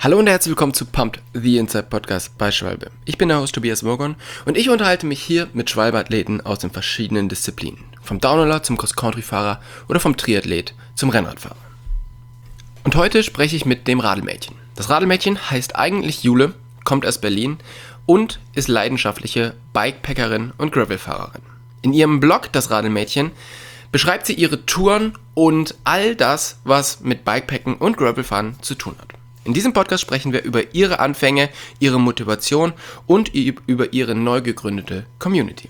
Hallo und herzlich willkommen zu Pumped, the Inside Podcast bei Schwalbe. Ich bin der Host Tobias Morgan und ich unterhalte mich hier mit Schwalbe-Athleten aus den verschiedenen Disziplinen. Vom Downhiller zum Cross-Country-Fahrer oder vom Triathlet zum Rennradfahrer. Und heute spreche ich mit dem Radelmädchen. Das Radelmädchen heißt eigentlich Jule, kommt aus Berlin und ist leidenschaftliche Bikepackerin und Gravelfahrerin. In ihrem Blog, das Radelmädchen, beschreibt sie ihre Touren und all das, was mit Bikepacken und Gravelfahren zu tun hat. In diesem Podcast sprechen wir über ihre Anfänge, ihre Motivation und über ihre neu gegründete Community.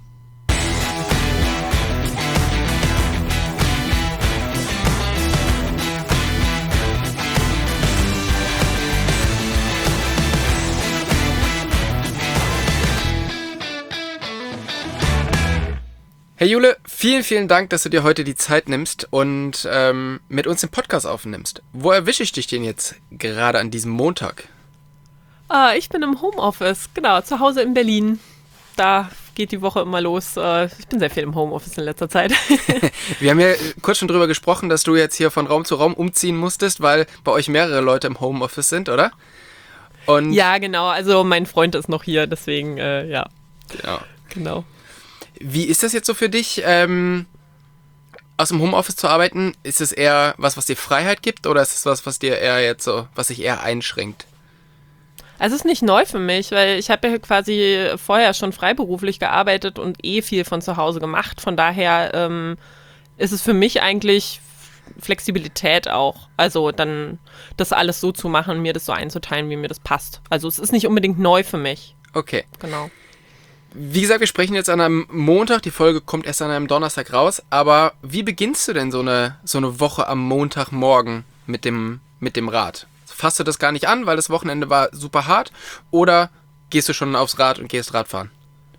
Hey Jule, vielen Dank, dass du dir heute die Zeit nimmst und mit uns den Podcast aufnimmst. Wo erwische ich dich denn jetzt gerade an diesem Montag? Ich bin im Homeoffice, genau, zu Hause in Berlin. Da geht die Woche immer los. Ich bin sehr viel im Homeoffice in letzter Zeit. Wir haben ja kurz schon drüber gesprochen, dass du jetzt hier von Raum zu Raum umziehen musstest, weil bei euch mehrere Leute im Homeoffice sind, oder? Und ja, genau, also mein Freund ist noch hier, deswegen, ja. Genau. Wie ist das jetzt so für dich, aus dem Homeoffice zu arbeiten? Ist es eher was dir Freiheit gibt oder ist es was dir eher jetzt so, was sich eher einschränkt? Also es ist nicht neu für mich, weil ich habe ja quasi vorher schon freiberuflich gearbeitet und viel von zu Hause gemacht. Von daher ist es für mich eigentlich Flexibilität auch. Also dann das alles so zu machen, mir das so einzuteilen, wie mir das passt. Also es ist nicht unbedingt neu für mich. Okay. Genau. Wie gesagt, wir sprechen jetzt an einem Montag, die Folge kommt erst an einem Donnerstag raus, aber wie beginnst du denn so eine Woche am Montagmorgen mit dem Rad? Fasst du das gar nicht an, weil das Wochenende war super hart, oder gehst du schon aufs Rad und gehst Radfahren?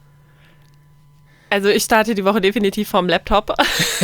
Also ich starte die Woche definitiv vom Laptop.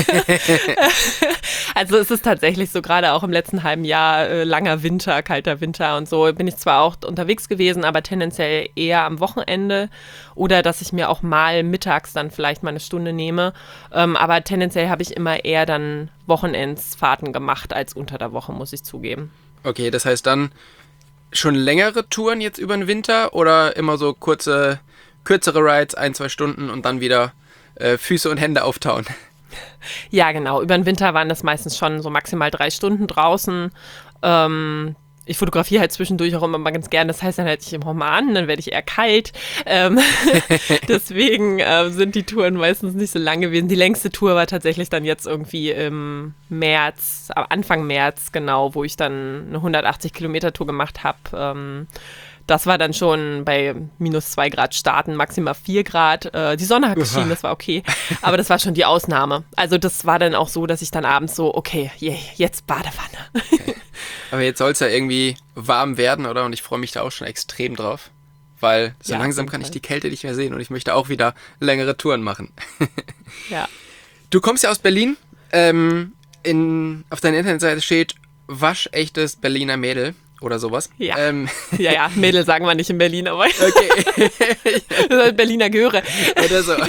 Also es ist tatsächlich so, gerade auch im letzten halben Jahr, langer Winter, kalter Winter und so, bin ich zwar auch unterwegs gewesen, aber tendenziell eher am Wochenende oder dass ich mir auch mal mittags dann vielleicht mal eine Stunde nehme. Aber tendenziell habe ich immer eher dann Wochenendsfahrten gemacht als unter der Woche, muss ich zugeben. Okay, das heißt dann schon längere Touren jetzt über den Winter oder immer so kürzere Rides, 1-2 Stunden und dann wieder Füße und Hände auftauen? Ja, genau. Über den Winter waren das meistens schon so maximal 3 Stunden draußen. Ich fotografiere halt zwischendurch auch immer mal ganz gern. Das heißt, dann halte ich im Sommer an, dann werde ich eher kalt. Deswegen sind die Touren meistens nicht so lang gewesen. Die längste Tour war tatsächlich dann jetzt irgendwie im März, Anfang März, genau, wo ich dann eine 180-Kilometer-Tour gemacht habe. Das war dann schon bei minus 2 Grad starten, maximal 4 Grad. Die Sonne hat geschienen, das war okay. Aber das war schon die Ausnahme. Also das war dann auch so, dass ich dann abends so, okay, jetzt Badewanne. Okay. Aber jetzt soll es ja irgendwie warm werden, oder? Und ich freue mich da auch schon extrem drauf. Weil so langsam kann ich die Kälte nicht mehr sehen und ich möchte auch wieder längere Touren machen. Ja. Du kommst ja aus Berlin. Auf deiner Internetseite steht waschechtes Berliner Mädel. Oder sowas. Ja. Ja, Mädel sagen wir nicht in Berlin, aber okay. Berliner Göre. Oder so.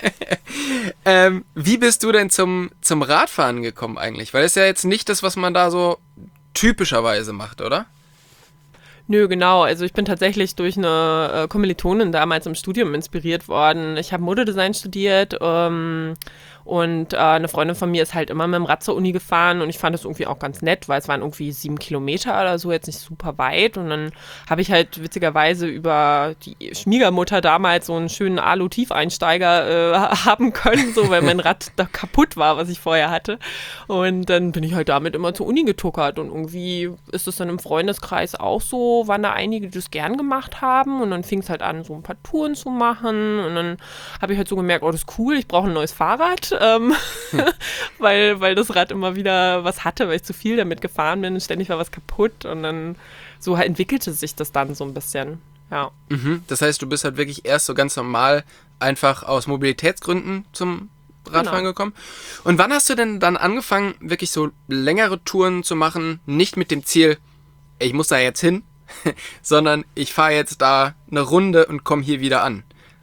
Wie bist du denn zum Radfahren gekommen eigentlich? Weil das ist ja jetzt nicht das, was man da so typischerweise macht, oder? Nö, genau. Also ich bin tatsächlich durch eine Kommilitonin damals im Studium inspiriert worden. Ich habe Modedesign studiert und eine Freundin von mir ist halt immer mit dem Rad zur Uni gefahren und ich fand das irgendwie auch ganz nett, weil es waren irgendwie 7 Kilometer oder so, jetzt nicht super weit. Und dann habe ich halt witzigerweise über die Schwiegermutter damals so einen schönen Alu-Tiefeinsteiger haben können, so, weil mein Rad da kaputt war, was ich vorher hatte. Und dann bin ich halt damit immer zur Uni getuckert und irgendwie ist es dann im Freundeskreis auch so, waren da einige, die das gern gemacht haben und dann fing es halt an, so ein paar Touren zu machen und dann habe ich halt so gemerkt, oh, das ist cool, ich brauche ein neues Fahrrad, weil das Rad immer wieder was hatte, weil ich zu viel damit gefahren bin und ständig war was kaputt und dann so halt entwickelte sich das dann so ein bisschen, ja. Mhm. Das heißt, du bist halt wirklich erst so ganz normal einfach aus Mobilitätsgründen zum Radfahren gekommen. Und wann hast du denn dann angefangen, wirklich so längere Touren zu machen, nicht mit dem Ziel, ich muss da jetzt hin, sondern ich fahre jetzt da eine Runde und komme hier wieder an?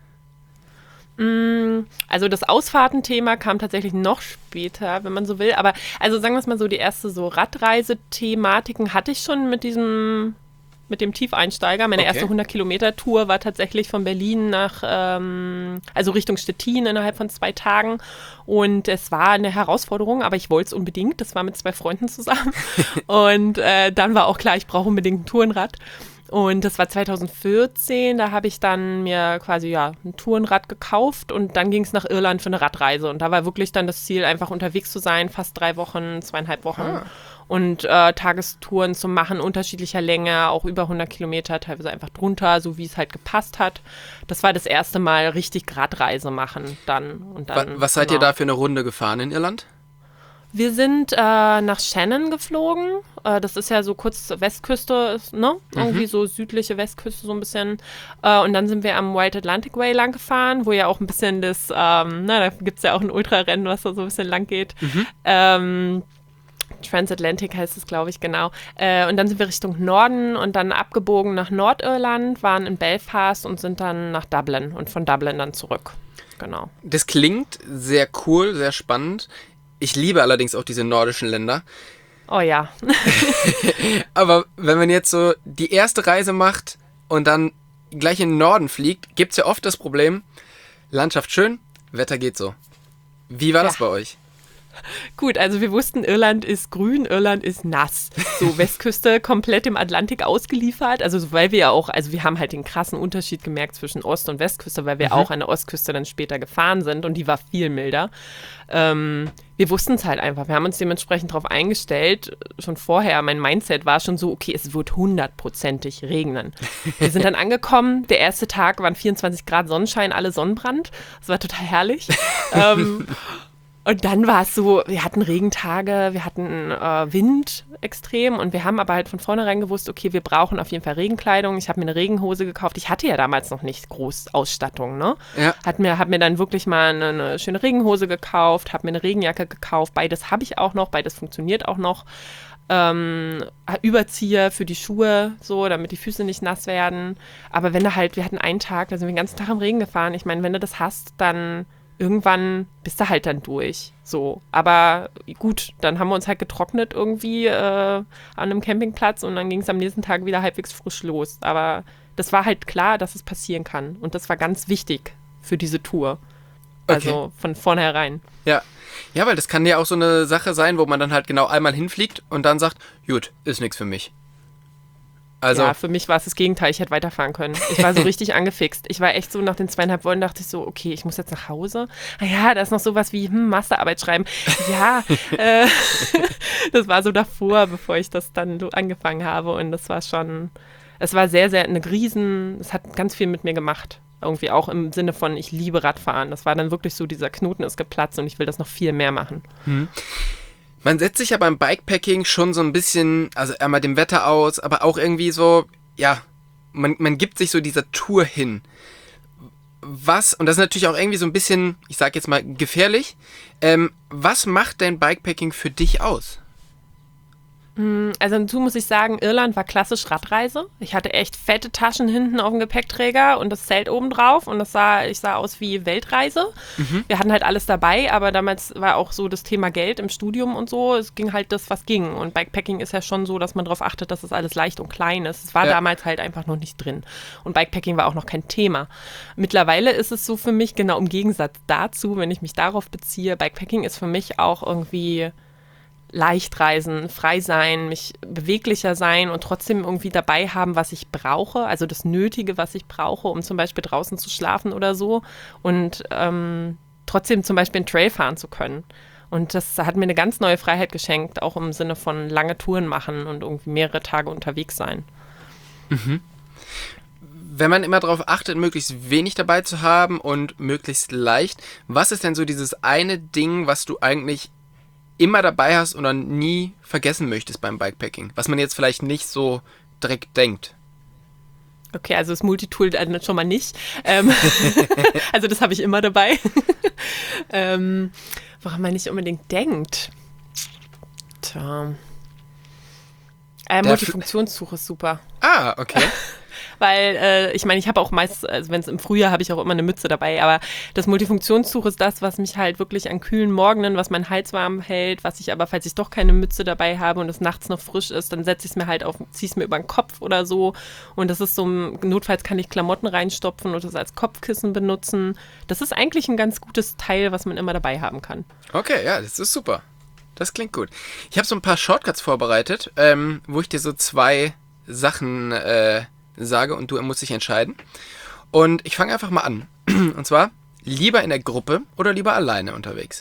Also das Ausfahrtenthema kam tatsächlich noch später, wenn man so will. Aber also sagen wir es mal so, die erste so Radreise-Thematiken hatte ich schon mit diesem mit dem Tiefeinsteiger. Meine erste 100-Kilometer-Tour war tatsächlich von Berlin nach, also Richtung Stettin innerhalb von 2 Tagen. Und es war eine Herausforderung, aber ich wollte es unbedingt. Das war mit 2 Freunden zusammen. Und dann war auch klar, ich brauche unbedingt ein Tourenrad. Und das war 2014, da habe ich dann mir quasi ein Tourenrad gekauft und dann ging es nach Irland für eine Radreise. Und da war wirklich dann das Ziel, einfach unterwegs zu sein, fast 3 Wochen, 2,5 Wochen. Und Tagestouren zu machen, unterschiedlicher Länge, auch über 100 Kilometer, teilweise einfach drunter, so wie es halt gepasst hat. Das war das erste Mal richtig Radreise machen dann. Und dann Was seid ihr da für eine Runde gefahren in Irland? Wir sind nach Shannon geflogen. Das ist ja so kurz Westküste, ne? Irgendwie so südliche Westküste so ein bisschen. Und dann sind wir am White Atlantic Way lang gefahren, wo ja auch ein bisschen das, da gibt es ja auch ein Ultrarennen, was da so ein bisschen lang geht. Transatlantic heißt es, glaube ich, genau. Und dann sind wir Richtung Norden und dann abgebogen nach Nordirland, waren in Belfast und sind dann nach Dublin und von Dublin dann zurück. Genau. Das klingt sehr cool, sehr spannend. Ich liebe allerdings auch diese nordischen Länder. Oh ja. Aber wenn man jetzt so die erste Reise macht und dann gleich in den Norden fliegt, gibt es ja oft das Problem, Landschaft schön, Wetter geht so. Wie war das bei euch? Gut, also wir wussten, Irland ist grün, Irland ist nass. So Westküste komplett im Atlantik ausgeliefert. Also weil wir ja auch, also wir haben halt den krassen Unterschied gemerkt zwischen Ost- und Westküste, weil wir auch an der Ostküste dann später gefahren sind und die war viel milder. Wir wussten es halt einfach. Wir haben uns dementsprechend darauf eingestellt, schon vorher. Mein Mindset war schon so, okay, es wird 100%ig regnen. Wir sind dann angekommen, der erste Tag waren 24 Grad Sonnenschein, alle Sonnenbrand. Das war total herrlich. Und dann war es so, wir hatten Regentage, wir hatten Wind extrem und wir haben aber halt von vornherein gewusst, okay, wir brauchen auf jeden Fall Regenkleidung. Ich habe mir eine Regenhose gekauft. Ich hatte ja damals noch nicht groß Ausstattung, ne? Ja. Hab mir dann wirklich mal eine schöne Regenhose gekauft, habe mir eine Regenjacke gekauft. Beides habe ich auch noch, beides funktioniert auch noch. Überzieher für die Schuhe, so, damit die Füße nicht nass werden. Aber wenn wir hatten einen Tag, da sind wir den ganzen Tag im Regen gefahren. Ich meine, wenn du das hast, dann irgendwann bist du halt dann durch. So. Aber gut, dann haben wir uns halt getrocknet irgendwie an einem Campingplatz und dann ging es am nächsten Tag wieder halbwegs frisch los. Aber das war halt klar, dass es passieren kann. Und das war ganz wichtig für diese Tour. Also von vornherein. Ja. Ja, weil das kann ja auch so eine Sache sein, wo man dann halt genau einmal hinfliegt und dann sagt, gut, ist nichts für mich. Also, ja, für mich war es das Gegenteil. Ich hätte weiterfahren können. Ich war so richtig angefixt. Ich war echt so, nach den 2,5 Wochen dachte ich so, okay, ich muss jetzt nach Hause. Ah ja, da ist noch sowas wie Masterarbeit schreiben. Ja, das war so davor, bevor ich das dann so angefangen habe. Und das war schon, es war sehr, sehr es hat ganz viel mit mir gemacht. Irgendwie auch im Sinne von, ich liebe Radfahren. Das war dann wirklich so, dieser Knoten ist geplatzt und ich will das noch viel mehr machen. Man setzt sich ja beim Bikepacking schon so ein bisschen, also einmal dem Wetter aus, aber auch irgendwie so, ja, man gibt sich so dieser Tour hin. Und das ist natürlich auch irgendwie so ein bisschen, ich sag jetzt mal, gefährlich. Was macht denn Bikepacking für dich aus? Also dazu muss ich sagen, Irland war klassisch Radreise. Ich hatte echt fette Taschen hinten auf dem Gepäckträger und das Zelt oben drauf und ich sah aus wie Weltreise. Wir hatten halt alles dabei, aber damals war auch so das Thema Geld im Studium und so. Es ging halt das, was ging. Und Bikepacking ist ja schon so, dass man darauf achtet, dass es alles leicht und klein ist. Es war damals halt einfach noch nicht drin. Und Bikepacking war auch noch kein Thema. Mittlerweile ist es so für mich, genau im Gegensatz dazu, wenn ich mich darauf beziehe, Bikepacking ist für mich auch irgendwie leicht reisen, frei sein, mich beweglicher sein und trotzdem irgendwie dabei haben, was ich brauche, also das Nötige, was ich brauche, um zum Beispiel draußen zu schlafen oder so und trotzdem zum Beispiel einen Trail fahren zu können. Und das hat mir eine ganz neue Freiheit geschenkt, auch im Sinne von lange Touren machen und irgendwie mehrere Tage unterwegs sein. Wenn man immer darauf achtet, möglichst wenig dabei zu haben und möglichst leicht, was ist denn so dieses eine Ding, was du eigentlich immer dabei hast und dann nie vergessen möchtest beim Bikepacking, was man jetzt vielleicht nicht so direkt denkt? Okay, also das Multitool schon mal nicht. Also das habe ich immer dabei. Woran man nicht unbedingt denkt. Tja. Multifunktionssuche ist super. Okay. Weil, ich meine, ich habe auch meist, also wenn es im Frühjahr habe ich auch immer eine Mütze dabei, aber das Multifunktionstuch ist das, was mich halt wirklich an kühlen Morgenen, was meinen Hals warm hält, was ich aber, falls ich doch keine Mütze dabei habe und es nachts noch frisch ist, dann setze ich es mir halt auf, ziehe es mir über den Kopf oder so und das ist so, notfalls kann ich Klamotten reinstopfen und das als Kopfkissen benutzen. Das ist eigentlich ein ganz gutes Teil, was man immer dabei haben kann. Okay, ja, das ist super. Das klingt gut. Ich habe so ein paar Shortcuts vorbereitet, wo ich dir so 2 Sachen sage und du musst dich entscheiden. Und ich fange einfach mal an. Und zwar, lieber in der Gruppe oder lieber alleine unterwegs?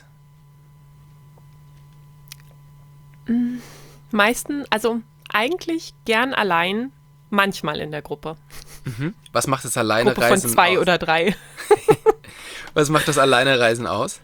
Also eigentlich gern allein, manchmal in der Gruppe. Was macht das Alleine-Reisen aus? Gruppe von 2 oder 3. Was macht das Alleine-Reisen aus?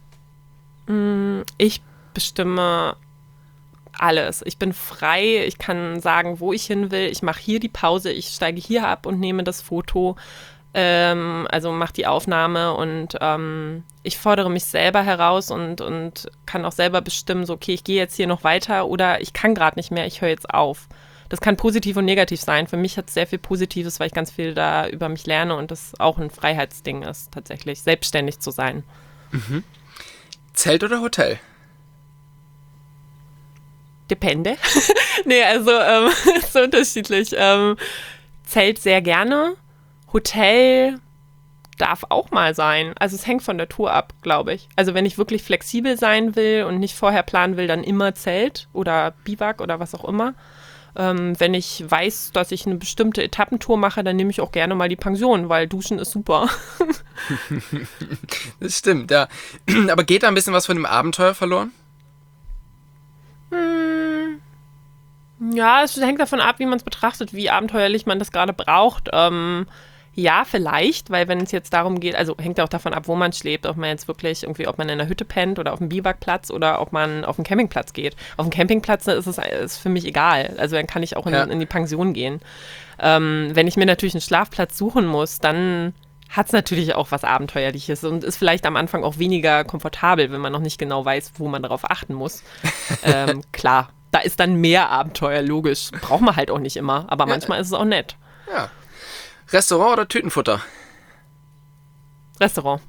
Ich bestimme alles. Ich bin frei, ich kann sagen, wo ich hin will. Ich mache hier die Pause, ich steige hier ab und nehme das Foto, also mache die Aufnahme und ich fordere mich selber heraus und kann auch selber bestimmen, so okay, ich gehe jetzt hier noch weiter oder ich kann gerade nicht mehr, ich höre jetzt auf. Das kann positiv und negativ sein. Für mich hat es sehr viel Positives, weil ich ganz viel da über mich lerne und das auch ein Freiheitsding ist, tatsächlich, selbstständig zu sein. Zelt oder Hotel? Depende. Nee, also ist so unterschiedlich. Zelt sehr gerne. Hotel darf auch mal sein. Also es hängt von der Tour ab, glaube ich. Also wenn ich wirklich flexibel sein will und nicht vorher planen will, dann immer Zelt oder Biwak oder was auch immer. Wenn ich weiß, dass ich eine bestimmte Etappentour mache, dann nehme ich auch gerne mal die Pension, weil Duschen ist super. Das stimmt, ja. Aber geht da ein bisschen was von dem Abenteuer verloren? Ja, es hängt davon ab, wie man es betrachtet, wie abenteuerlich man das gerade braucht. Ja, vielleicht, weil wenn es jetzt darum geht, also hängt auch davon ab, wo man schläft, ob man jetzt wirklich irgendwie, ob man in einer Hütte pennt oder auf einem Biwakplatz oder ob man auf einen Campingplatz geht. Auf dem Campingplatz ist für mich egal. Also dann kann ich auch in die Pension gehen. Wenn ich mir natürlich einen Schlafplatz suchen muss, dann hat es natürlich auch was Abenteuerliches und ist vielleicht am Anfang auch weniger komfortabel, wenn man noch nicht genau weiß, wo man darauf achten muss. Klar, da ist dann mehr Abenteuer, logisch. Braucht man halt auch nicht immer, aber manchmal ist es auch nett. Ja. Restaurant oder Tütenfutter? Restaurant.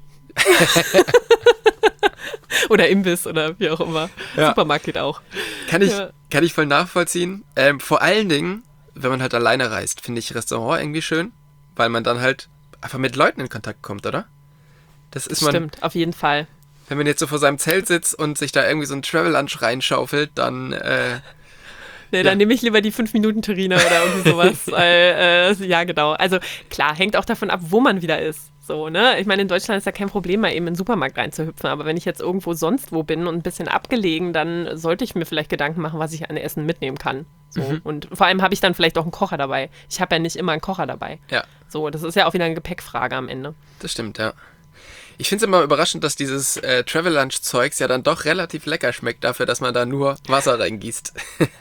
Oder Imbiss oder wie auch immer. Ja. Supermarkt geht auch. Kann ich voll nachvollziehen. Vor allen Dingen, wenn man halt alleine reist, finde ich Restaurant irgendwie schön, weil man dann halt einfach mit Leuten in Kontakt kommt, oder? Das ist Stimmt, auf jeden Fall. Wenn man jetzt so vor seinem Zelt sitzt und sich da irgendwie so ein Travel-Lunch reinschaufelt, dann Nee, dann nehme ich lieber die 5-Minuten-Terrine oder irgendwie sowas. Weil, ja, genau. Also klar, hängt auch davon ab, wo man wieder ist. So, ne? Ich meine, in Deutschland ist ja kein Problem, mal eben in den Supermarkt reinzuhüpfen. Aber wenn ich jetzt irgendwo sonst wo bin und ein bisschen abgelegen, dann sollte ich mir vielleicht Gedanken machen, was ich an Essen mitnehmen kann. So. Und vor allem habe ich dann vielleicht auch einen Kocher dabei. Ich habe ja nicht immer einen Kocher dabei. Ja. So, das ist ja auch wieder eine Gepäckfrage am Ende. Das stimmt, ja. Ich finde es immer überraschend, dass dieses Travel-Lunch-Zeugs ja dann doch relativ lecker schmeckt, dafür, dass man da nur Wasser reingießt.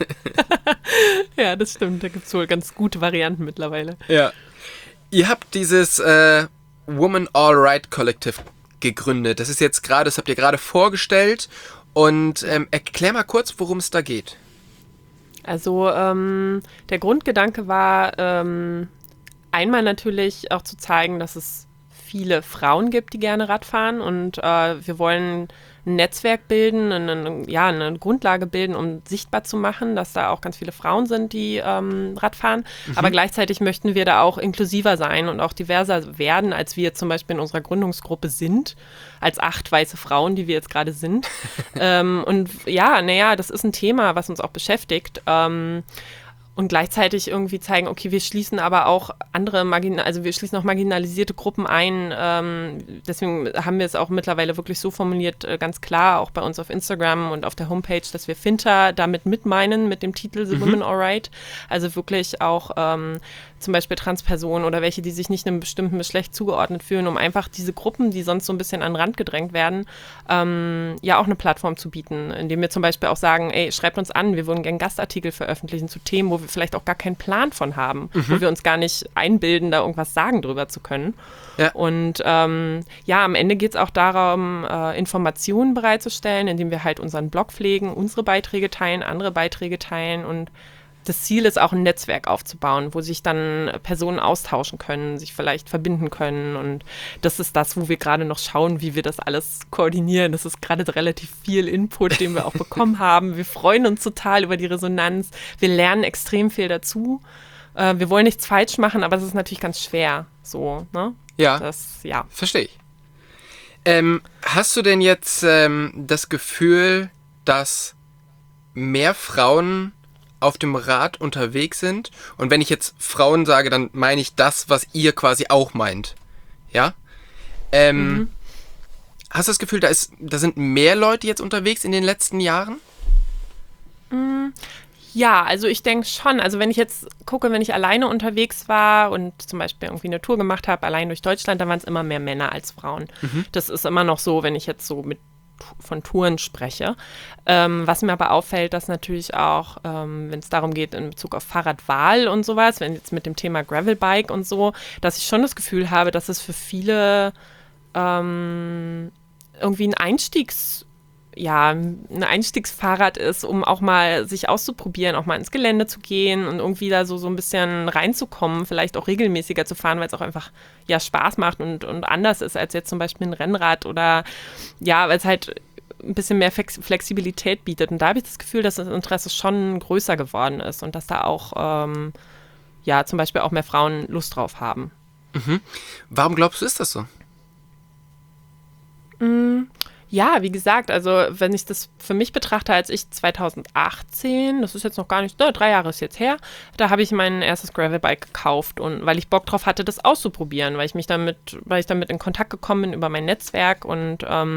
Ja, das stimmt. Da gibt es wohl ganz gute Varianten mittlerweile. Ja. Ihr habt dieses Woman All Right Collective gegründet. Das ist jetzt gerade, das habt ihr gerade vorgestellt. Und erklär mal kurz, worum es da geht. Also der Grundgedanke war einmal natürlich auch zu zeigen, dass es viele Frauen gibt, die gerne Radfahren und wir wollen ein Netzwerk bilden, eine Grundlage bilden, um sichtbar zu machen, dass da auch ganz viele Frauen sind, die Radfahren. Aber gleichzeitig möchten wir da auch inklusiver sein und auch diverser werden, als wir zum Beispiel in unserer Gründungsgruppe sind, als 8 weiße Frauen, die wir jetzt gerade sind. Und ja, das ist ein Thema, was uns auch beschäftigt. Und gleichzeitig irgendwie zeigen, okay, wir schließen aber auch wir schließen auch marginalisierte Gruppen ein. Deswegen haben wir es auch mittlerweile wirklich so formuliert, ganz klar, auch bei uns auf Instagram und auf der Homepage, dass wir Finta damit mitmeinen, mit dem Titel The Women All Right. Also wirklich auch zum Beispiel Transpersonen oder welche, die sich nicht einem bestimmten Geschlecht zugeordnet fühlen, um einfach diese Gruppen, die sonst so ein bisschen an den Rand gedrängt werden, auch eine Plattform zu bieten, indem wir zum Beispiel auch sagen, ey, schreibt uns an, wir würden gerne Gastartikel veröffentlichen zu Themen, wo wir vielleicht auch gar keinen Plan von haben, wo wir uns gar nicht einbilden, da irgendwas sagen drüber zu können. Ja. Und am Ende geht es auch darum, Informationen bereitzustellen, indem wir halt unseren Blog pflegen, unsere Beiträge teilen, andere Beiträge teilen und das Ziel ist auch ein Netzwerk aufzubauen, wo sich dann Personen austauschen können, sich vielleicht verbinden können. Und das ist das, wo wir gerade noch schauen, wie wir das alles koordinieren. Das ist gerade relativ viel Input, den wir auch bekommen haben. Wir freuen uns total über die Resonanz. Wir lernen extrem viel dazu. Wir wollen nichts falsch machen, aber es ist natürlich ganz schwer. So, ne? Ja, verstehe ich. Hast du denn jetzt das Gefühl, dass mehr Frauen auf dem Rad unterwegs sind? Und wenn ich jetzt Frauen sage, dann meine ich das, was ihr quasi auch meint. Ja? Hast du das Gefühl, da sind mehr Leute jetzt unterwegs in den letzten Jahren? Ja, also ich denke schon. Also wenn ich jetzt gucke, wenn ich alleine unterwegs war und zum Beispiel irgendwie eine Tour gemacht habe, allein durch Deutschland, dann waren es immer mehr Männer als Frauen. Das ist immer noch so, wenn ich jetzt so von Touren spreche. Was mir aber auffällt, dass natürlich auch, wenn es darum geht in Bezug auf Fahrradwahl und sowas, wenn jetzt mit dem Thema Gravelbike und so, dass ich schon das Gefühl habe, dass es für viele irgendwie ein Einstiegsfahrrad ist, um auch mal sich auszuprobieren, auch mal ins Gelände zu gehen und irgendwie da so ein bisschen reinzukommen, vielleicht auch regelmäßiger zu fahren, weil es auch einfach Spaß macht und anders ist als jetzt zum Beispiel ein Rennrad oder weil es halt ein bisschen mehr Flexibilität bietet. Und da habe ich das Gefühl, dass das Interesse schon größer geworden ist und dass da auch zum Beispiel auch mehr Frauen Lust drauf haben. Warum glaubst du, ist das so? Ja, wie gesagt, also wenn ich das für mich betrachte, als ich 2018, das ist jetzt noch gar nicht, 3 Jahre ist jetzt her, da habe ich mein erstes Gravelbike gekauft und weil ich Bock drauf hatte, das auszuprobieren, weil ich damit in Kontakt gekommen bin über mein Netzwerk und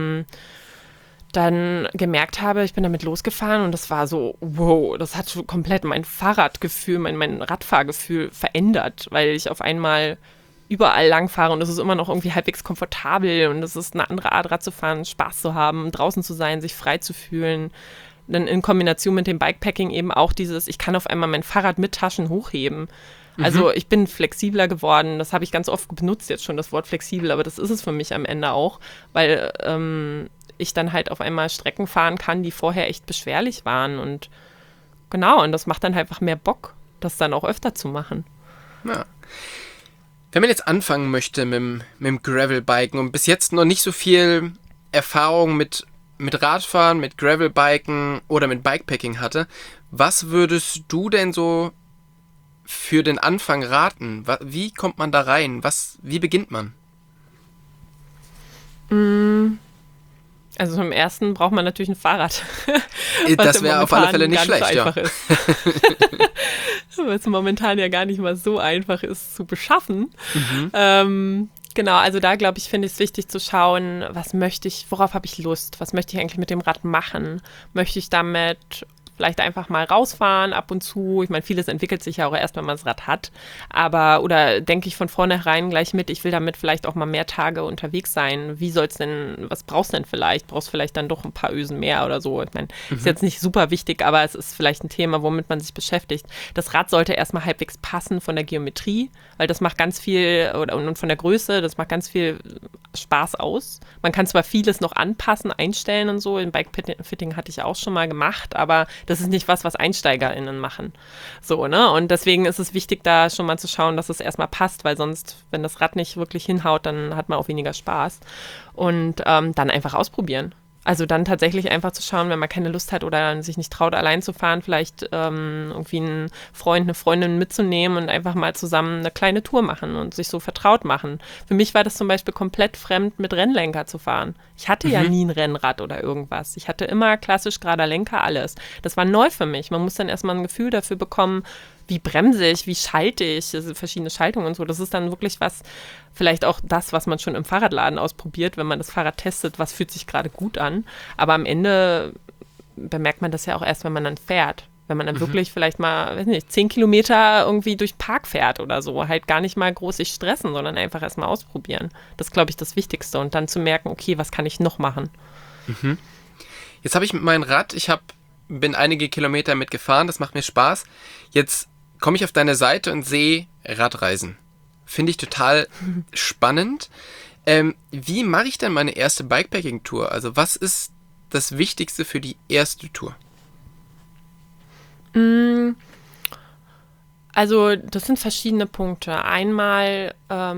dann gemerkt habe, ich bin damit losgefahren und das war so, wow, das hat schon komplett mein Fahrradgefühl, mein Radfahrgefühl verändert, weil ich auf einmal überall lang fahre und es ist immer noch irgendwie halbwegs komfortabel und es ist eine andere Art, Rad zu fahren, Spaß zu haben, draußen zu sein, sich frei zu fühlen. Dann in Kombination mit dem Bikepacking eben auch ich kann auf einmal mein Fahrrad mit Taschen hochheben. Also ich bin flexibler geworden, das habe ich ganz oft benutzt jetzt schon, das Wort flexibel, aber das ist es für mich am Ende auch, weil ich dann halt auf einmal Strecken fahren kann, die vorher echt beschwerlich waren und genau, und das macht dann halt einfach mehr Bock, das dann auch öfter zu machen. Ja. Wenn man jetzt anfangen möchte mit dem Gravelbiken und bis jetzt noch nicht so viel Erfahrung mit Radfahren, mit Gravelbiken oder mit Bikepacking hatte, was würdest du denn so für den Anfang raten? Wie kommt man da rein? Wie beginnt man? Also zum Ersten braucht man natürlich ein Fahrrad. Das wäre auf alle Fälle nicht schlecht, so ja. Weil es momentan ja gar nicht mal so einfach ist zu beschaffen. Genau, also da glaube ich, finde ich es wichtig zu schauen, worauf habe ich Lust? Was möchte ich eigentlich mit dem Rad machen? Möchte ich damit vielleicht einfach mal rausfahren ab und zu? Ich meine, vieles entwickelt sich ja auch erst, wenn man das Rad hat. Oder denke ich von vornherein gleich mit, ich will damit vielleicht auch mal mehr Tage unterwegs sein. Was brauchst du denn vielleicht? Brauchst vielleicht dann doch ein paar Ösen mehr oder so? Ich meine, ist jetzt nicht super wichtig, aber es ist vielleicht ein Thema, womit man sich beschäftigt. Das Rad sollte erstmal halbwegs passen von der Geometrie, weil das macht ganz viel, und von der Größe, das macht ganz viel Spaß aus. Man kann zwar vieles noch anpassen, einstellen und so, im Bike-Fitting hatte ich auch schon mal gemacht, aber das ist nicht was EinsteigerInnen machen. So, ne? Und deswegen ist es wichtig, da schon mal zu schauen, dass es erstmal passt, weil sonst, wenn das Rad nicht wirklich hinhaut, dann hat man auch weniger Spaß. Und dann einfach ausprobieren. Also dann tatsächlich einfach zu schauen, wenn man keine Lust hat oder sich nicht traut, allein zu fahren, vielleicht irgendwie einen Freund, eine Freundin mitzunehmen und einfach mal zusammen eine kleine Tour machen und sich so vertraut machen. Für mich war das zum Beispiel komplett fremd, mit Rennlenker zu fahren. Ich hatte ja nie ein Rennrad oder irgendwas. Ich hatte immer klassisch gerader Lenker, alles. Das war neu für mich. Man muss dann erstmal ein Gefühl dafür bekommen, wie bremse ich, wie schalte ich, also verschiedene Schaltungen und so. Das ist dann wirklich vielleicht auch das, was man schon im Fahrradladen ausprobiert, wenn man das Fahrrad testet, was fühlt sich gerade gut an. Aber am Ende bemerkt man das ja auch erst, wenn man dann fährt. Wenn man dann wirklich vielleicht mal, 10 Kilometer irgendwie durch den Park fährt oder so. Halt gar nicht mal groß sich stressen, sondern einfach erstmal ausprobieren. Das ist, glaube ich, das Wichtigste. Und dann zu merken, okay, was kann ich noch machen? Jetzt habe ich mit meinem Rad, bin einige Kilometer mitgefahren, das macht mir Spaß. Jetzt komme ich auf deine Seite und sehe Radreisen. Finde ich total spannend. Wie mache ich denn meine erste Bikepacking-Tour? Also was ist das Wichtigste für die erste Tour? Also das sind verschiedene Punkte. Einmal,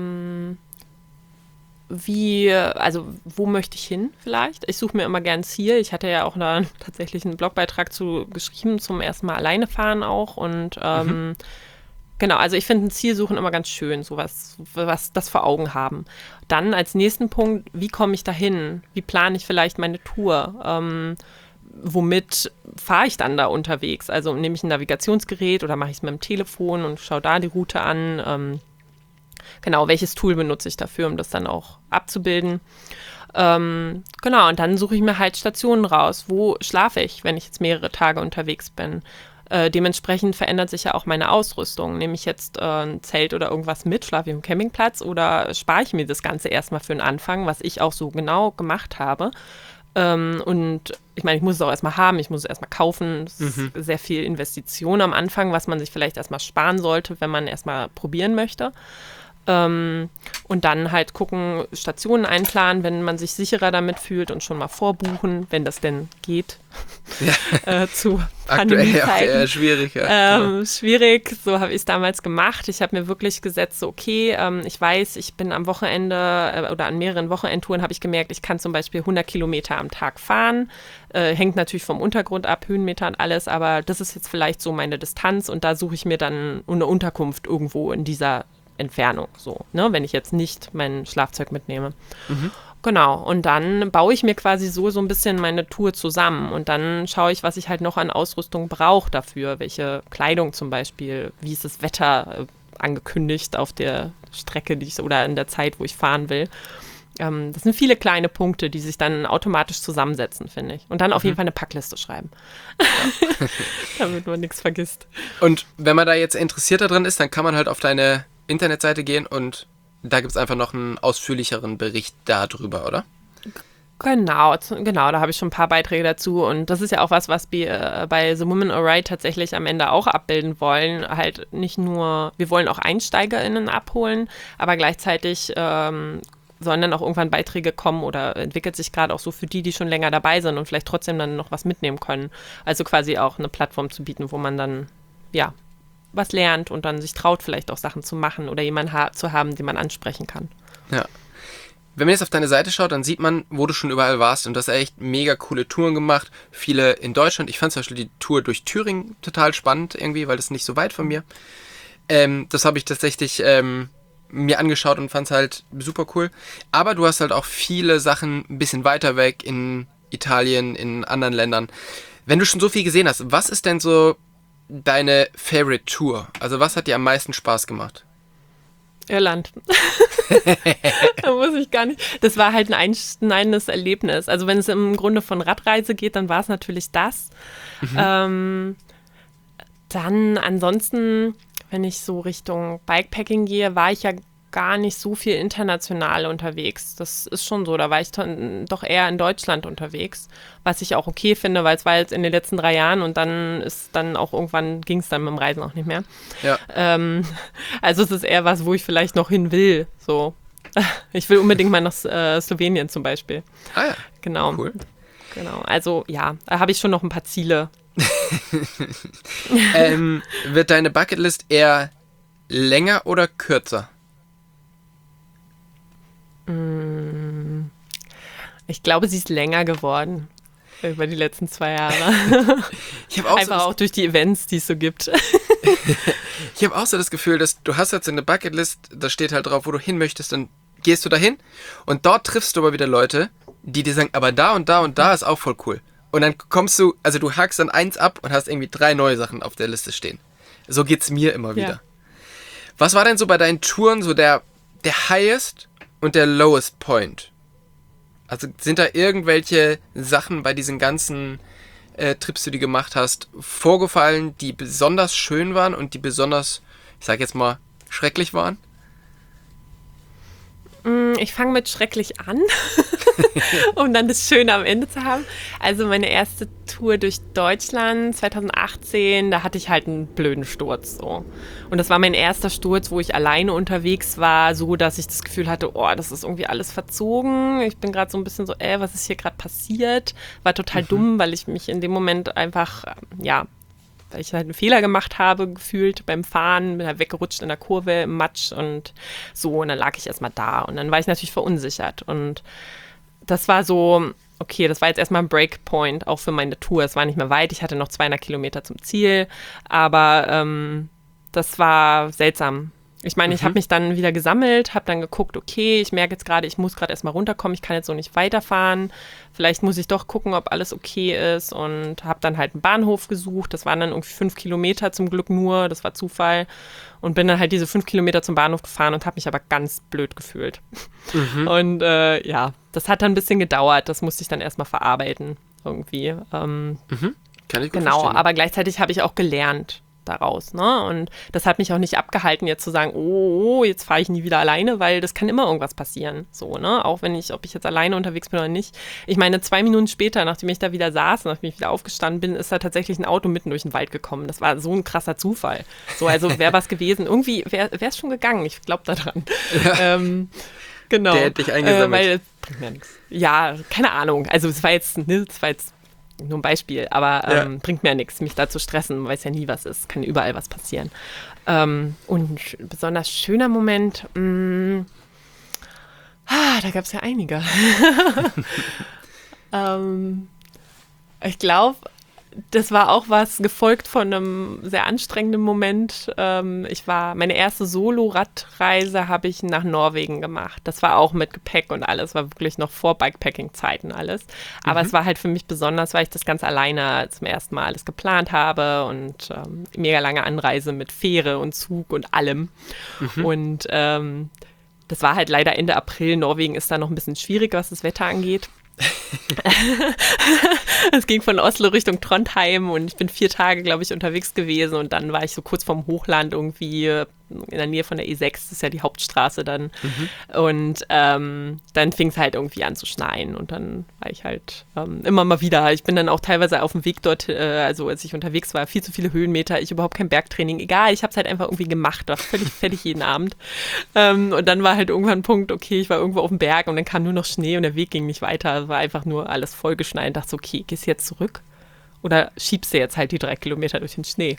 wo möchte ich hin vielleicht? Ich suche mir immer gern ein Ziel. Ich hatte ja auch da tatsächlich einen Blogbeitrag zu geschrieben, zum ersten Mal alleine fahren auch. Und genau, also ich finde ein Ziel suchen immer ganz schön, sowas, was das vor Augen haben. Dann als nächsten Punkt, wie komme ich dahin? Wie plane ich vielleicht meine Tour? Womit fahre ich dann da unterwegs? Also nehme ich ein Navigationsgerät oder mache ich es mit dem Telefon und schaue da die Route an? Genau, welches Tool benutze ich dafür, um das dann auch abzubilden? Genau, und dann suche ich mir halt Stationen raus. Wo schlafe ich, wenn ich jetzt mehrere Tage unterwegs bin? Dementsprechend verändert sich ja auch meine Ausrüstung. Nehme ich jetzt ein Zelt oder irgendwas mit, schlafe ich am Campingplatz oder spare ich mir das Ganze erstmal für den Anfang, was ich auch so genau gemacht habe. Und ich meine, ich muss es auch erstmal haben, ich muss es erstmal kaufen. Es ist sehr viel Investition am Anfang, was man sich vielleicht erstmal sparen sollte, wenn man erstmal probieren möchte. Und dann halt gucken, Stationen einplanen, wenn man sich sicherer damit fühlt und schon mal vorbuchen, wenn das denn geht. Ja. Zu aktuell auch eher schwierig. Ja. Schwierig, so habe ich es damals gemacht. Ich habe mir wirklich gesetzt, so okay, ich weiß, ich bin am Wochenende oder an mehreren Wochenendtouren habe ich gemerkt, ich kann zum Beispiel 100 Kilometer am Tag fahren. Hängt natürlich vom Untergrund ab, Höhenmeter und alles, aber das ist jetzt vielleicht so meine Distanz und da suche ich mir dann eine Unterkunft irgendwo in dieser Entfernung, so, ne, wenn ich jetzt nicht mein Schlafzeug mitnehme. Genau, und dann baue ich mir quasi so ein bisschen meine Tour zusammen und dann schaue ich, was ich halt noch an Ausrüstung brauche dafür, welche Kleidung zum Beispiel, wie ist das Wetter angekündigt auf der Strecke, oder in der Zeit, wo ich fahren will. Das sind viele kleine Punkte, die sich dann automatisch zusammensetzen, finde ich. Und dann auf jeden Fall eine Packliste schreiben, damit man nichts vergisst. Und wenn man da jetzt interessierter drin ist, dann kann man halt auf deine Internetseite gehen und da gibt es einfach noch einen ausführlicheren Bericht darüber, oder? Genau, da habe ich schon ein paar Beiträge dazu und das ist ja auch was wir bei The Women Alright tatsächlich am Ende auch abbilden wollen. Halt nicht nur, wir wollen auch EinsteigerInnen abholen, aber gleichzeitig sollen dann auch irgendwann Beiträge kommen oder entwickelt sich gerade auch so für die schon länger dabei sind und vielleicht trotzdem dann noch was mitnehmen können. Also quasi auch eine Plattform zu bieten, wo man dann, ja, was lernt und dann sich traut, vielleicht auch Sachen zu machen oder jemanden zu haben, den man ansprechen kann. Ja. Wenn man jetzt auf deine Seite schaut, dann sieht man, wo du schon überall warst und du hast echt mega coole Touren gemacht. Viele in Deutschland. Ich fand zum Beispiel die Tour durch Thüringen total spannend irgendwie, weil das nicht so weit von mir. Das habe ich tatsächlich mir angeschaut und fand es halt super cool. Aber du hast halt auch viele Sachen ein bisschen weiter weg in Italien, in anderen Ländern. Wenn du schon so viel gesehen hast, was ist denn so deine Favorite Tour? Also was hat dir am meisten Spaß gemacht? Irland. Da muss ich gar nicht. Das war halt ein einschneidendes Erlebnis. Also wenn es im Grunde von Radreise geht, dann war es natürlich das. Dann ansonsten, wenn ich so Richtung Bikepacking gehe, war ich ja gar nicht so viel international unterwegs. Das ist schon so. Da war ich doch eher in Deutschland unterwegs, was ich auch okay finde, weil es war jetzt in den letzten 3 Jahren und dann ging es dann mit dem Reisen auch nicht mehr. Ja. Also es ist eher was, wo ich vielleicht noch hin will. So. Ich will unbedingt mal nach Slowenien zum Beispiel. Ah ja. Genau. Cool. Genau. Also ja, da habe ich schon noch ein paar Ziele. Wird deine Bucketlist eher länger oder kürzer? Ich glaube, sie ist länger geworden über die letzten 2 Jahre. Ich habe auch einfach auch durch die Events, die es so gibt. Ich habe auch so das Gefühl, dass du hast jetzt eine Bucketlist, da steht halt drauf, wo du hin möchtest, dann gehst du dahin und dort triffst du aber wieder Leute, die dir sagen, aber da und da und da ist auch voll cool. Und dann kommst du, also du hakst dann 1 ab und hast irgendwie 3 neue Sachen auf der Liste stehen. So geht's mir immer wieder. Ja. Was war denn so bei deinen Touren so der highest und der lowest point? Also sind da irgendwelche Sachen bei diesen ganzen Trips, die du gemacht hast, vorgefallen, die besonders schön waren und die besonders, ich sag jetzt mal, schrecklich waren? Ich fange mit schrecklich an, um dann das Schöne am Ende zu haben. Also meine erste Tour durch Deutschland 2018, da hatte ich halt einen blöden Sturz. So. Und das war mein erster Sturz, wo ich alleine unterwegs war, so dass ich das Gefühl hatte, oh, das ist irgendwie alles verzogen. Ich bin gerade so ein bisschen so, was ist hier gerade passiert? War total dumm, weil ich mich in dem Moment einfach, weil ich halt einen Fehler gemacht habe, gefühlt beim Fahren, bin halt weggerutscht in der Kurve im Matsch und so. Und dann lag ich erstmal da und dann war ich natürlich verunsichert. Und das war so, okay, das war jetzt erstmal ein Breakpoint, auch für meine Tour. Es war nicht mehr weit, ich hatte noch 200 Kilometer zum Ziel, aber das war seltsam. Ich meine, ich habe mich dann wieder gesammelt, habe dann geguckt, okay, ich merke jetzt gerade, ich muss gerade erstmal runterkommen, ich kann jetzt so nicht weiterfahren. Vielleicht muss ich doch gucken, ob alles okay ist und habe dann halt einen Bahnhof gesucht. Das waren dann irgendwie 5 Kilometer zum Glück nur, das war Zufall. Und bin dann halt diese 5 Kilometer zum Bahnhof gefahren und habe mich aber ganz blöd gefühlt. Und ja, das hat dann ein bisschen gedauert, das musste ich dann erstmal verarbeiten irgendwie. Kann ich gut Genau, verstehen. aber gleichzeitig habe ich auch gelernt daraus, ne? Und das hat mich auch nicht abgehalten, jetzt zu sagen, oh, jetzt fahre ich nie wieder alleine, weil das kann immer irgendwas passieren, so, ne? Auch ob ich jetzt alleine unterwegs bin oder nicht. Ich meine, 2 Minuten später, nachdem ich da wieder saß, nachdem ich wieder aufgestanden bin, ist da tatsächlich ein Auto mitten durch den Wald gekommen. Das war so ein krasser Zufall. So, also wäre was gewesen. Irgendwie wäre es schon gegangen. Ich glaube daran. Ja. Genau. Der hätte dich eingesammelt. Weil, bringt mir nichts. Ja, keine Ahnung. Also es war jetzt nur ein Beispiel, aber bringt mir ja nichts, mich da zu stressen. Man weiß ja nie, was ist. Kann überall was passieren. Und ein besonders schöner Moment, da gab es ja einige. Ich glaube, das war auch was, gefolgt von einem sehr anstrengenden Moment. Meine erste Solo-Radreise habe ich nach Norwegen gemacht. Das war auch mit Gepäck und alles, war wirklich noch vor Bikepacking-Zeiten alles. Aber es war halt für mich besonders, weil ich das ganz alleine zum ersten Mal alles geplant habe und mega lange Anreise mit Fähre und Zug und allem. Und das war halt leider Ende April. Norwegen ist da noch ein bisschen schwierig, was das Wetter angeht. Es ging von Oslo Richtung Trondheim und ich bin 4 Tage, glaube ich, unterwegs gewesen und dann war ich so kurz vorm Hochland irgendwie in der Nähe von der E6, das ist ja die Hauptstraße dann. Und dann fing es halt irgendwie an zu schneien und dann war ich halt immer mal wieder, ich bin dann auch teilweise auf dem Weg dort, also als ich unterwegs war, viel zu viele Höhenmeter, ich überhaupt kein Bergtraining, egal, ich habe es halt einfach irgendwie gemacht, war völlig fertig jeden Abend. Und dann war halt irgendwann ein Punkt, okay, ich war irgendwo auf dem Berg und dann kam nur noch Schnee und der Weg ging nicht weiter, es war einfach nur alles vollgeschneit und dachte so, okay, gehst du jetzt zurück oder schiebst du jetzt halt die 3 Kilometer durch den Schnee?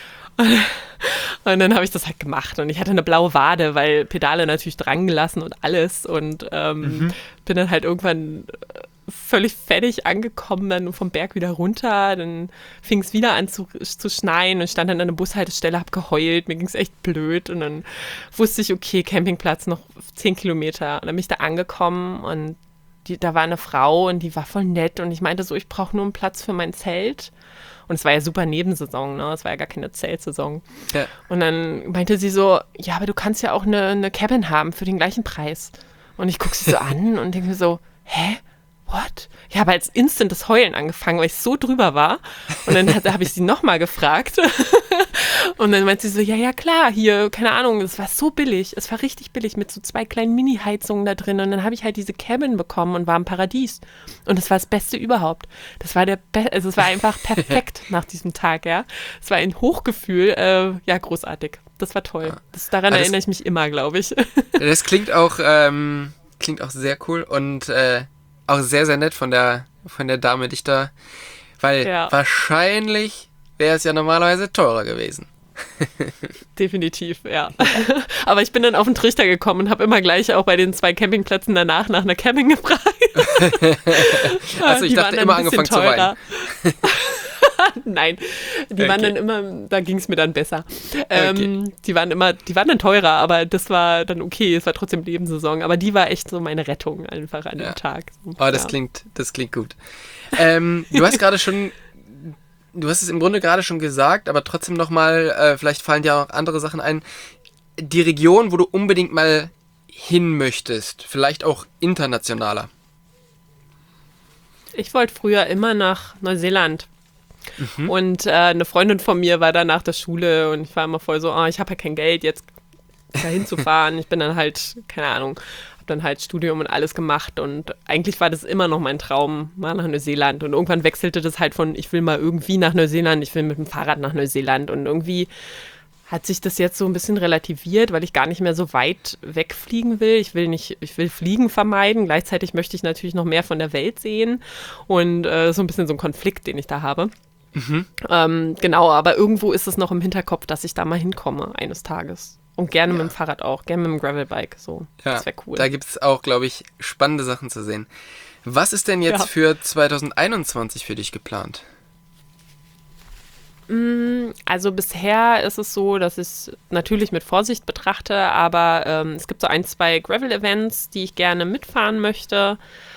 Und dann habe ich das halt gemacht und ich hatte eine blaue Wade, weil Pedale natürlich dran gelassen und alles und bin dann halt irgendwann völlig fertig angekommen, dann vom Berg wieder runter, dann fing es wieder an zu schneien und stand dann an der Bushaltestelle, hab geheult, mir ging es echt blöd und dann wusste ich, okay, Campingplatz noch 10 Kilometer und dann bin ich da angekommen und da war eine Frau und die war voll nett und ich meinte so, ich brauche nur einen Platz für mein Zelt. Und es war ja super Nebensaison, ne? Es war ja gar keine Zeltsaison. Ja. Und dann meinte sie so, ja, aber du kannst ja auch eine Cabin haben für den gleichen Preis. Und ich gucke sie so an und denke mir so, hä? What? Ich habe als instant das Heulen angefangen, weil ich so drüber war. Und dann habe ich sie nochmal gefragt. Und dann meinte sie so, ja klar, hier, keine Ahnung, es war so billig. Es war richtig billig mit so 2 kleinen Mini-Heizungen da drin. Und dann habe ich halt diese Cabin bekommen und war im Paradies. Und das war das Beste überhaupt. Das war also es war einfach perfekt nach diesem Tag, ja. Es war ein Hochgefühl, ja, großartig. Das war toll. Daran erinnere ich mich immer, glaube ich. Das klingt auch sehr cool und auch sehr, sehr nett von der Dame, dich da, weil wahrscheinlich wäre es ja normalerweise teurer gewesen. Definitiv, ja. Aber ich bin dann auf den Trichter gekommen und habe immer gleich auch bei den 2 Campingplätzen danach nach einer Cabin gefragt. Also ich dachte immer angefangen zu weinen. Nein, die waren dann immer, da ging es mir dann besser. Die waren dann teurer, aber das war dann okay, es war trotzdem Nebensaison, aber die war echt so meine Rettung einfach an dem Tag. Oh, das klingt gut. Du hast es im Grunde gerade schon gesagt, aber trotzdem nochmal, vielleicht fallen dir auch andere Sachen ein, die Region, wo du unbedingt mal hin möchtest, vielleicht auch internationaler. Ich wollte früher immer nach Neuseeland. Und eine Freundin von mir war da nach der Schule und ich war immer voll so, ich habe ja kein Geld, jetzt dahin zu fahren. Ich bin dann halt, keine Ahnung, habe dann halt Studium und alles gemacht und eigentlich war das immer noch mein Traum, mal nach Neuseeland. Und irgendwann wechselte das halt von, ich will mal irgendwie nach Neuseeland, ich will mit dem Fahrrad nach Neuseeland und irgendwie hat sich das jetzt so ein bisschen relativiert, weil ich gar nicht mehr so weit wegfliegen will. Ich will Fliegen vermeiden. Gleichzeitig möchte ich natürlich noch mehr von der Welt sehen und so ein bisschen so ein Konflikt, den ich da habe. Genau, aber irgendwo ist es noch im Hinterkopf, dass ich da mal hinkomme eines Tages. Und gerne mit dem Fahrrad auch, gerne mit dem Gravelbike. So. Ja, das wäre cool. Da gibt es auch, glaube ich, spannende Sachen zu sehen. Was ist denn jetzt für 2021 für dich geplant? Also bisher ist es so, dass ich es natürlich mit Vorsicht betrachte, aber es gibt so 1, 2 Gravel-Events, die ich gerne mitfahren möchte.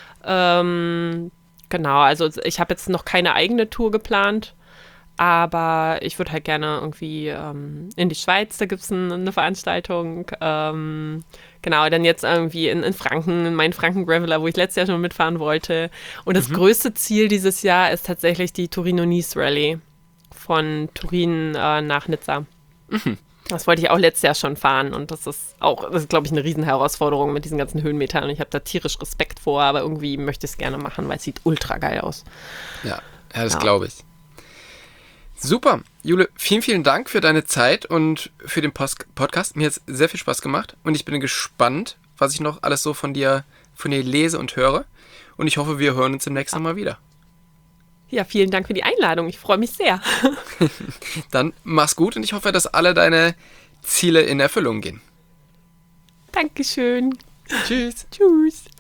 Genau, also ich habe jetzt noch keine eigene Tour geplant, aber ich würde halt gerne irgendwie in die Schweiz, da gibt es eine Veranstaltung. Genau, dann jetzt irgendwie in Franken, in meinen Franken-Graveler, wo ich letztes Jahr schon mitfahren wollte. Und das größte Ziel dieses Jahr ist tatsächlich die Torino-Nice-Rallye von Turin nach Nizza. Das wollte ich auch letztes Jahr schon fahren und das ist, glaube ich, eine Riesenherausforderung mit diesen ganzen Höhenmetern und ich habe da tierisch Respekt vor, aber irgendwie möchte ich es gerne machen, weil es sieht ultra geil aus. Ja, das glaube ich. Super, Jule, vielen, vielen Dank für deine Zeit und für den Podcast. Mir hat es sehr viel Spaß gemacht und ich bin gespannt, was ich noch alles so von dir lese und höre. Und ich hoffe, wir hören uns im nächsten Mal wieder. Ja, vielen Dank für die Einladung. Ich freue mich sehr. Dann mach's gut und ich hoffe, dass alle deine Ziele in Erfüllung gehen. Dankeschön. Tschüss. Tschüss.